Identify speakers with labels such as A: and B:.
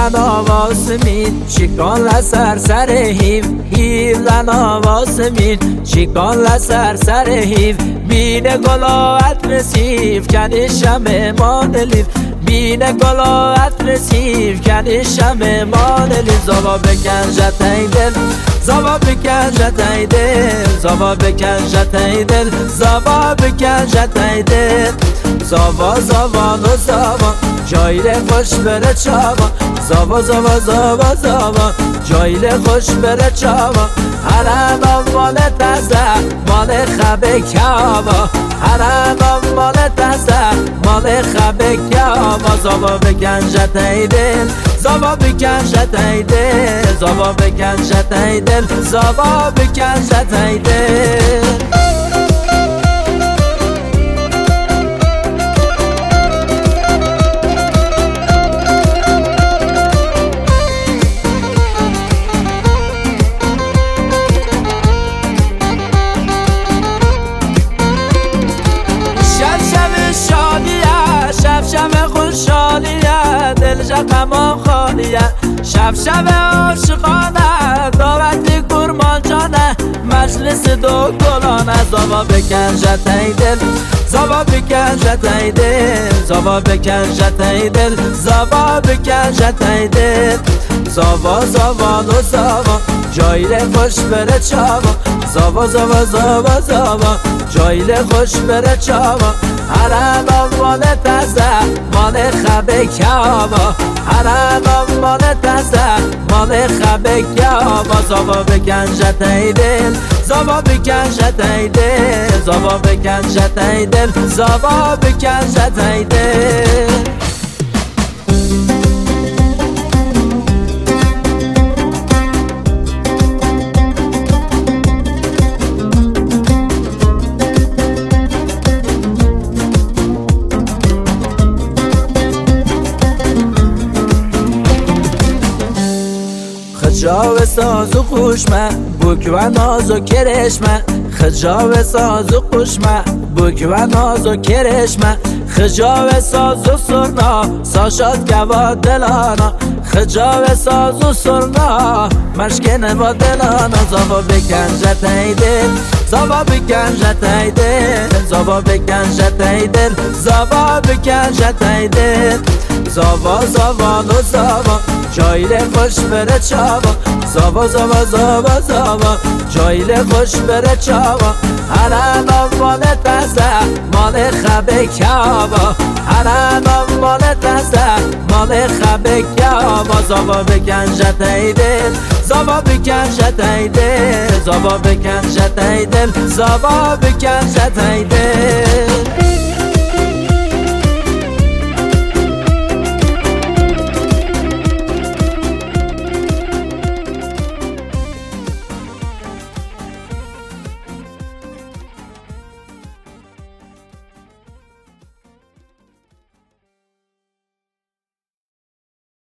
A: لنا واسمین چیکان لسر سر هیو لنا واسمین چیکان لسر سر هیو بینه گلات رسیف کنی شمه مانلیف بینه گلات رسیف کنی شمه مانلیف زبا بکن جتای دل زبا بکن جتای دل زبا بکن جتای دل زبا بکن جتای دل زبا زبا و زبا جایل خوش بره چاوا زبا زبا زبا زبا جایل خوش بره چاوا هرم مال تازه مال خبه کاوا هرم مال تازه مال خبه کاوا زبا بکن جتای دل زبا بکن جتای دل زبا بکن جتای دل زبا بکن جتای دل شب خوشحالیه دل جقم خالیه شب عاشقانه دعوتی کرمان جانه مجلس دو گلانه زبا بکن جتای دل زبا بکن جتای دل زبا بکن جتای دل زبا بکن جتای دل زبا زبا و زبا جایل خوش بره چاوا زبا زبا زبا زبا جایل خوش بره چاوا هرم مال تازه مال خبه کاوا هرم مال تازه مال خبه کاوا زبا بکن جتای دل زبا بکن جتای دل زبا بکن جتای دل زبا بکن جتای دل خجاو ساز و خوشمه بوک و ناز و کرشمه خجاو ساز و خوشمه بوک و ناز و کرشمه خجاو ساز و سرنا ساشاد گوا دلانا خجاو ساز و سرنا مشکن با دلانا زبا بکن جتای دل زبا بکن جتای دل زبا بکن جتای دل زبا بکن جتای دل زبا زبا و زبا جایل خوش بره چاوا زبا زبا زبا زبا جایل خوش بره چاوا هرم مال تازه مال خبه کاوا هرم مال تازه مال خبه کاوا زبا بکن جتای دل زبا بکن جتای دل زبا بکن جتای دل زبا بکن جتای دل